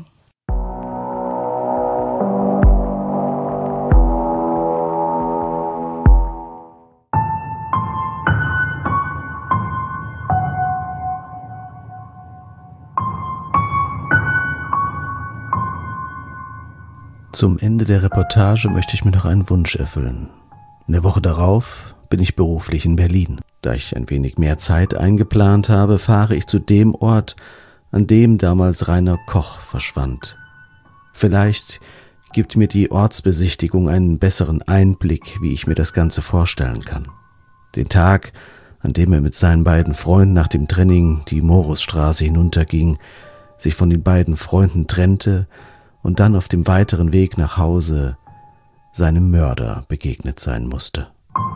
Zum Ende der Reportage möchte ich mir noch einen Wunsch erfüllen. In der Woche darauf bin ich beruflich in Berlin. Da ich ein wenig mehr Zeit eingeplant habe, fahre ich zu dem Ort, an dem damals Rainer Koch verschwand. Vielleicht gibt mir die Ortsbesichtigung einen besseren Einblick, wie ich mir das Ganze vorstellen kann. Den Tag, an dem er mit seinen beiden Freunden nach dem Training die Morusstraße hinunterging, sich von den beiden Freunden trennte und dann auf dem weiteren Weg nach Hause seinem Mörder begegnet sein musste.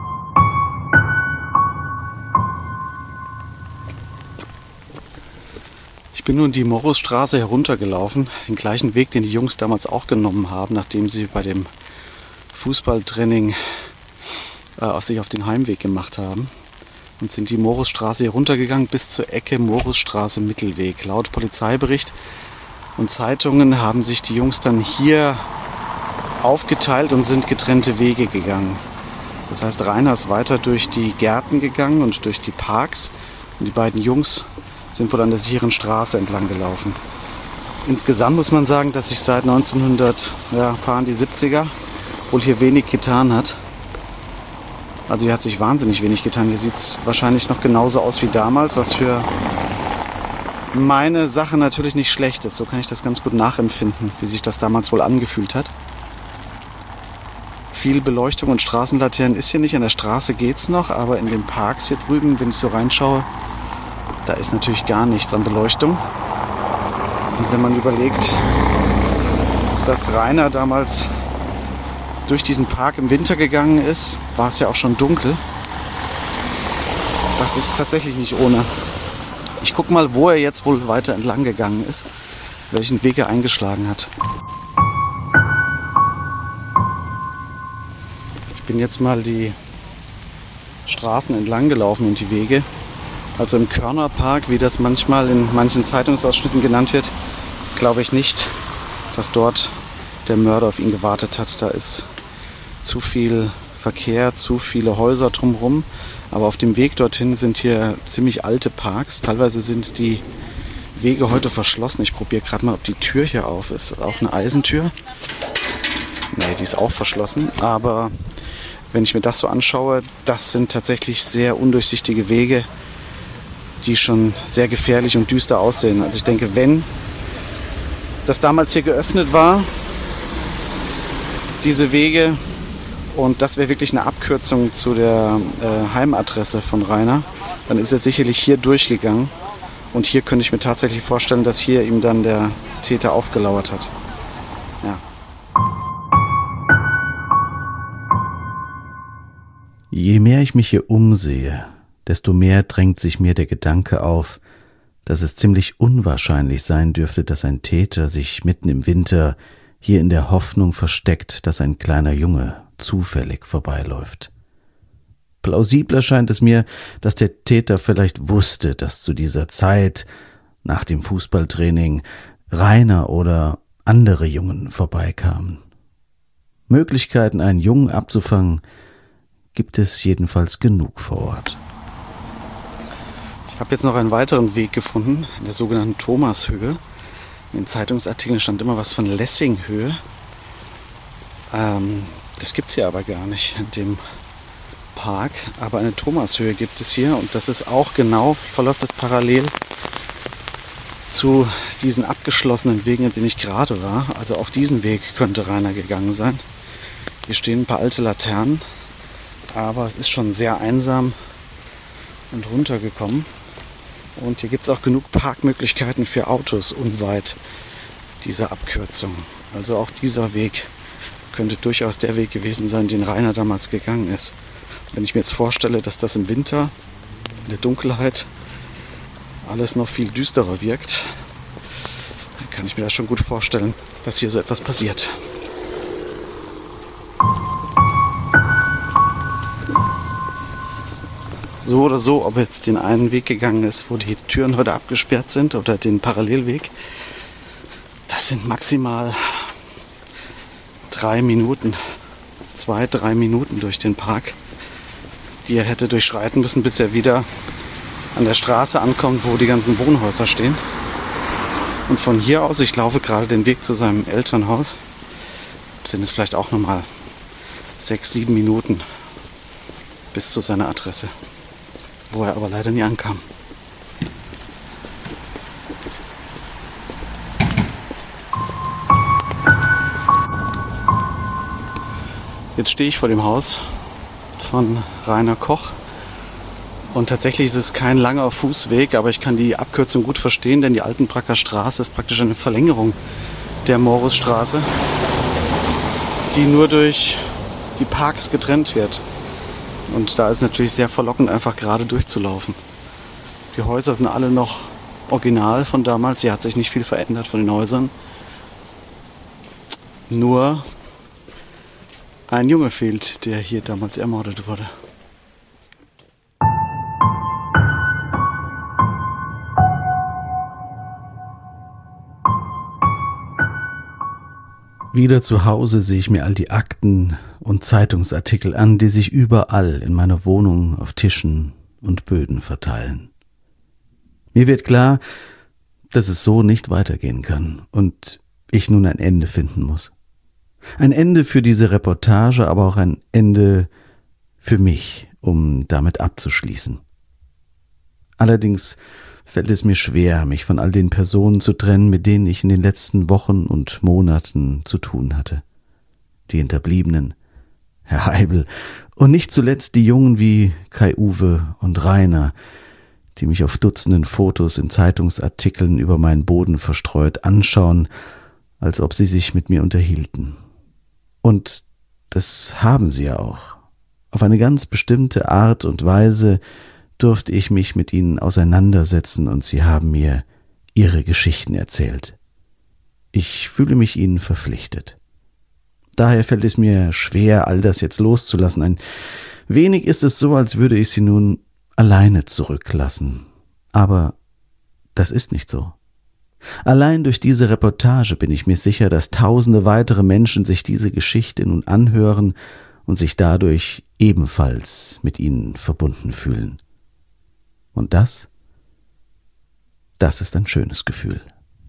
Ich bin nun die Morusstraße heruntergelaufen, den gleichen Weg, den die Jungs damals auch genommen haben, nachdem sie bei dem Fußballtraining sich auf den Heimweg gemacht haben. Und sind die Morusstraße heruntergegangen bis zur Ecke Morusstraße Mittelweg. Laut Polizeibericht und Zeitungen haben sich die Jungs dann hier aufgeteilt und sind getrennte Wege gegangen. Das heißt, Rainer ist weiter durch die Gärten gegangen und durch die Parks. Und die beiden Jungs sind wohl an der sicheren Straße entlang gelaufen. Insgesamt muss man sagen, dass sich seit 1970er wohl hier wenig getan hat. Also hier hat sich wahnsinnig wenig getan. Hier sieht es wahrscheinlich noch genauso aus wie damals, was für meine Sache natürlich nicht schlecht ist. So kann ich das ganz gut nachempfinden, wie sich das damals wohl angefühlt hat. Viel Beleuchtung und Straßenlaternen ist hier nicht. An der Straße geht's noch, aber in den Parks hier drüben, wenn ich so reinschaue, da ist natürlich gar nichts an Beleuchtung. Und wenn man überlegt, dass Rainer damals durch diesen Park im Winter gegangen ist, war es ja auch schon dunkel. Das ist tatsächlich nicht ohne. Ich gucke mal, wo er jetzt wohl weiter entlang gegangen ist, welchen Weg er eingeschlagen hat. Ich bin jetzt mal die Straßen entlang gelaufen und die Wege. Also im Körnerpark, wie das manchmal in manchen Zeitungsausschnitten genannt wird, glaube ich nicht, dass dort der Mörder auf ihn gewartet hat. Da ist zu viel Verkehr, zu viele Häuser drumherum. Aber auf dem Weg dorthin sind hier ziemlich alte Parks. Teilweise sind die Wege heute verschlossen. Ich probiere gerade mal, ob die Tür hier auf ist. Auch eine Eisentür? Nee, die ist auch verschlossen. Aber wenn ich mir das so anschaue, das sind tatsächlich sehr undurchsichtige Wege, die schon sehr gefährlich und düster aussehen. Also ich denke, wenn das damals hier geöffnet war, diese Wege, und das wäre wirklich eine Abkürzung zu der Heimadresse von Rainer, dann ist er sicherlich hier durchgegangen. Und hier könnte ich mir tatsächlich vorstellen, dass hier ihm dann der Täter aufgelauert hat. Ja. Je mehr ich mich hier umsehe, desto mehr drängt sich mir der Gedanke auf, dass es ziemlich unwahrscheinlich sein dürfte, dass ein Täter sich mitten im Winter hier in der Hoffnung versteckt, dass ein kleiner Junge zufällig vorbeiläuft. Plausibler scheint es mir, dass der Täter vielleicht wusste, dass zu dieser Zeit, nach dem Fußballtraining, Rainer oder andere Jungen vorbeikamen. Möglichkeiten, einen Jungen abzufangen, gibt es jedenfalls genug vor Ort. Ich habe jetzt noch einen weiteren Weg gefunden, in der sogenannten Thomashöhe. In den Zeitungsartikeln stand immer was von Lessinghöhe. Das gibt es hier aber gar nicht in dem Park. Aber eine Thomashöhe gibt es hier und das ist auch genau, verläuft das parallel zu diesen abgeschlossenen Wegen, in denen ich gerade war. Also auch diesen Weg könnte Rainer gegangen sein. Hier stehen ein paar alte Laternen, aber es ist schon sehr einsam und runtergekommen. Und hier gibt es auch genug Parkmöglichkeiten für Autos unweit dieser Abkürzung. Also auch dieser Weg könnte durchaus der Weg gewesen sein, den Rainer damals gegangen ist. Wenn ich mir jetzt vorstelle, dass das im Winter, in der Dunkelheit, alles noch viel düsterer wirkt, dann kann ich mir das schon gut vorstellen, dass hier so etwas passiert. So oder so, ob er jetzt den einen Weg gegangen ist, wo die Türen heute abgesperrt sind, oder den Parallelweg, das sind maximal 3 Minuten, 2-3 Minuten durch den Park, die er hätte durchschreiten müssen, bis er wieder an der Straße ankommt, wo die ganzen Wohnhäuser stehen. Und von hier aus, ich laufe gerade den Weg zu seinem Elternhaus, sind es vielleicht auch nochmal 6-7 Minuten bis zu seiner Adresse, wo er aber leider nie ankam. Jetzt stehe ich vor dem Haus von Rainer Koch und tatsächlich ist es kein langer Fußweg, aber ich kann die Abkürzung gut verstehen, denn die Altenbracker Straße ist praktisch eine Verlängerung der Morusstraße, die nur durch die Parks getrennt wird. Und da ist natürlich sehr verlockend, einfach gerade durchzulaufen. Die Häuser sind alle noch original von damals. Hier hat sich nicht viel verändert von den Häusern. Nur ein Junge fehlt, der hier damals ermordet wurde. Wieder zu Hause sehe ich mir all die Akten und Zeitungsartikel an, die sich überall in meiner Wohnung auf Tischen und Böden verteilen. Mir wird klar, dass es so nicht weitergehen kann und ich nun ein Ende finden muss. Ein Ende für diese Reportage, aber auch ein Ende für mich, um damit abzuschließen. Allerdings fällt es mir schwer, mich von all den Personen zu trennen, mit denen ich in den letzten Wochen und Monaten zu tun hatte. Die Hinterbliebenen, Herr Heibel und nicht zuletzt die Jungen wie Kai-Uwe und Rainer, die mich auf Dutzenden Fotos in Zeitungsartikeln über meinen Boden verstreut anschauen, als ob sie sich mit mir unterhielten. Und das haben sie ja auch. Auf eine ganz bestimmte Art und Weise durfte ich mich mit ihnen auseinandersetzen und sie haben mir ihre Geschichten erzählt. Ich fühle mich ihnen verpflichtet. Daher fällt es mir schwer, all das jetzt loszulassen. Ein wenig ist es so, als würde ich sie nun alleine zurücklassen. Aber das ist nicht so. Allein durch diese Reportage bin ich mir sicher, dass tausende weitere Menschen sich diese Geschichte nun anhören und sich dadurch ebenfalls mit ihnen verbunden fühlen. Und das ist ein schönes Gefühl.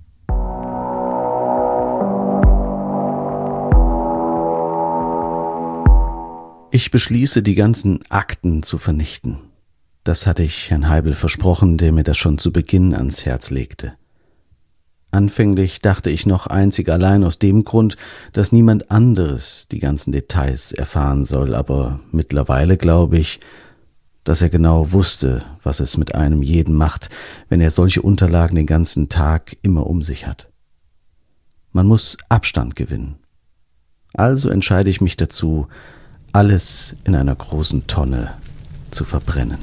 Ich beschließe, die ganzen Akten zu vernichten. Das hatte ich Herrn Heibel versprochen, der mir das schon zu Beginn ans Herz legte. Anfänglich dachte ich noch einzig allein aus dem Grund, dass niemand anderes die ganzen Details erfahren soll, aber mittlerweile glaube ich, dass er genau wusste, was es mit einem jeden macht, wenn er solche Unterlagen den ganzen Tag immer um sich hat. Man muss Abstand gewinnen. Also entscheide ich mich dazu, alles in einer großen Tonne zu verbrennen.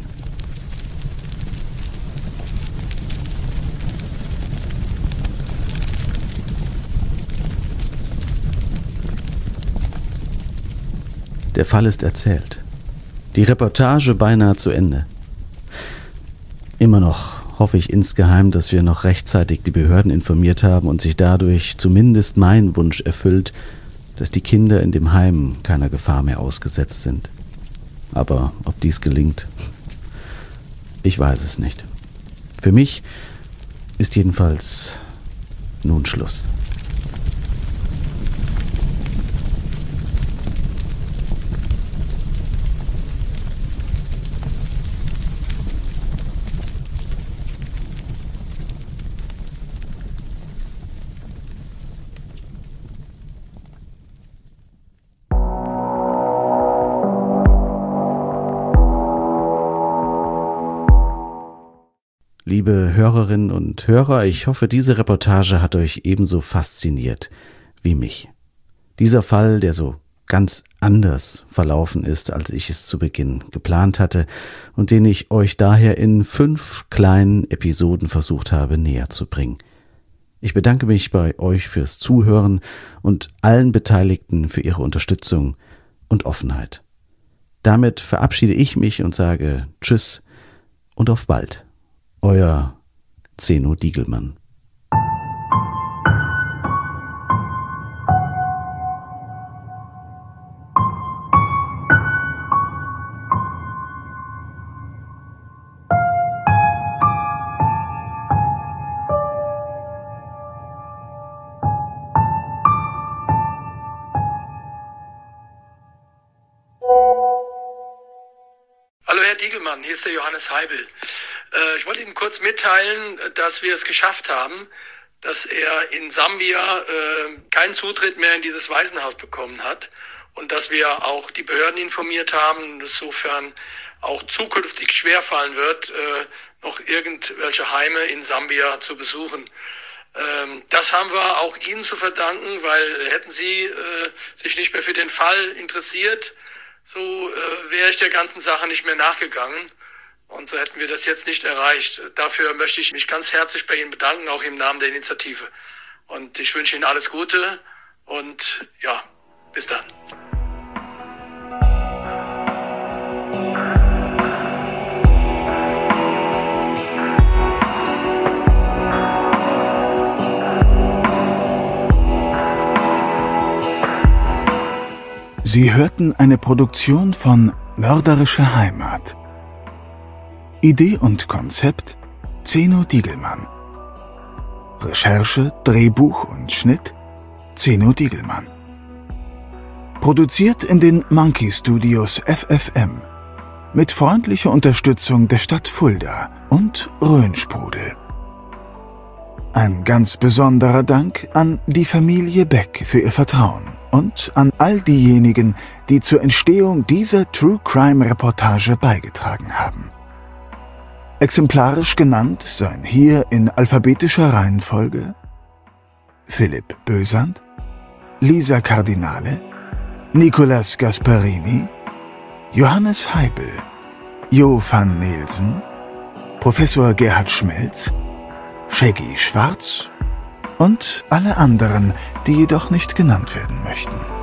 Der Fall ist erzählt. Die Reportage beinahe zu Ende. Immer noch hoffe ich insgeheim, dass wir noch rechtzeitig die Behörden informiert haben und sich dadurch zumindest mein Wunsch erfüllt, dass die Kinder in dem Heim keiner Gefahr mehr ausgesetzt sind. Aber ob dies gelingt, ich weiß es nicht. Für mich ist jedenfalls nun Schluss. Liebe Hörerinnen und Hörer, ich hoffe, diese Reportage hat euch ebenso fasziniert wie mich. Dieser Fall, der so ganz anders verlaufen ist, als ich es zu Beginn geplant hatte und den ich euch daher in 5 kleinen Episoden versucht habe näher zu bringen. Ich bedanke mich bei euch fürs Zuhören und allen Beteiligten für ihre Unterstützung und Offenheit. Damit verabschiede ich mich und sage Tschüss und auf bald. Euer Zeno Diegelmann. Hallo Herr Diegelmann, hier ist der Johannes Heibel. Ich wollte Ihnen kurz mitteilen, dass wir es geschafft haben, dass er in Sambia keinen Zutritt mehr in dieses Waisenhaus bekommen hat und dass wir auch die Behörden informiert haben, insofern auch zukünftig schwerfallen wird, noch irgendwelche Heime in Sambia zu besuchen. Das haben wir auch Ihnen zu verdanken, weil hätten Sie sich nicht mehr für den Fall interessiert, so wäre ich der ganzen Sache nicht mehr nachgegangen. Und so hätten wir das jetzt nicht erreicht. Dafür möchte ich mich ganz herzlich bei Ihnen bedanken, auch im Namen der Initiative. Und ich wünsche Ihnen alles Gute und ja, bis dann. Sie hörten eine Produktion von Mörderische Heimat. Idee und Konzept Zeno Diegelmann. Recherche, Drehbuch und Schnitt Zeno Diegelmann. Produziert in den Monkey Studios FFM mit freundlicher Unterstützung der Stadt Fulda und Rhönsprudel. Ein ganz besonderer Dank an die Familie Beck für ihr Vertrauen und an all diejenigen, die zur Entstehung dieser True Crime Reportage beigetragen haben. Exemplarisch genannt seien hier in alphabetischer Reihenfolge Philipp Bösand, Lisa Cardinale, Nicolas Gasparini, Johannes Heibel, Jo van Nielsen, Professor Gerhard Schmelz, Shaggy Schwarz und alle anderen, die jedoch nicht genannt werden möchten.